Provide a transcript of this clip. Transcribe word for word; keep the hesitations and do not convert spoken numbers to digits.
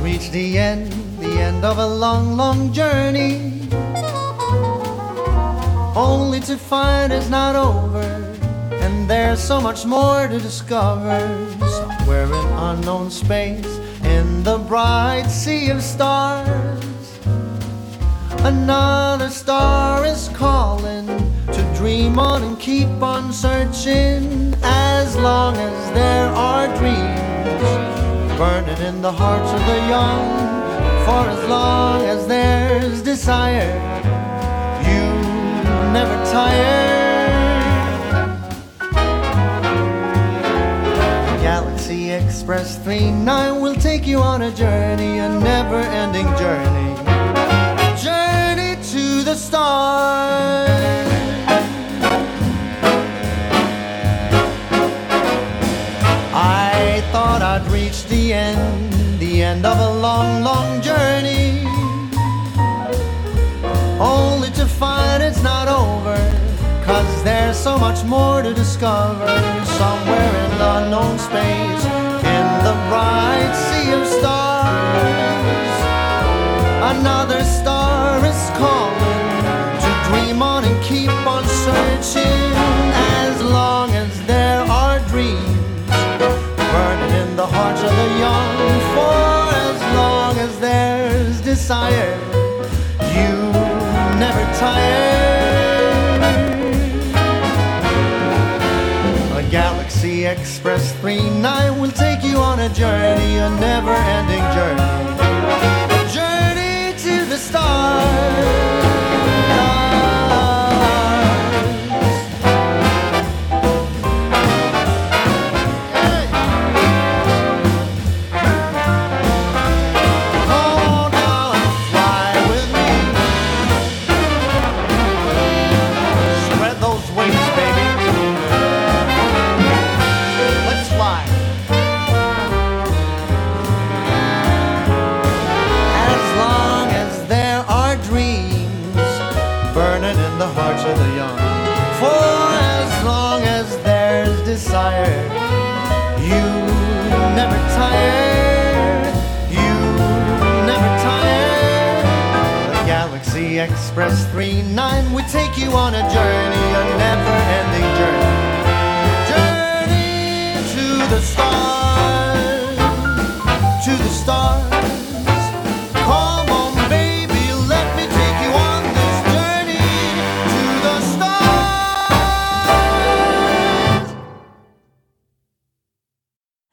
reach the end, the end of a long, long journey, only to find it's not over, and there's so much more to discover. Somewhere in unknown space, in the bright sea of stars, another star is calling to dream on and keep on searching. As long as there are dreams burning in the hearts of the young, for as long as there's desire, you never tire. Galaxy Express three nine will take you on a journey, a never-ending journey, journey to the stars. I thought I'd reached the end, the end of a long, long journey, only to find it's not over, 'cause there's so much more to discover. Somewhere in the unknown space, in the bright sea of stars, another star is calling to dream on and keep on searching. As long as there are dreams burning in the hearts of the young, for as long as there's desire, you never tire. A Galaxy Express three nine will take you on a journey, a never-ending journey, a journey to the stars. Burning in the hearts of the young, for as long as there's desire, you never tire, you never tire. The Galaxy Express three nine will take you on a journey, a never-ending journey, journey to the stars, to the stars.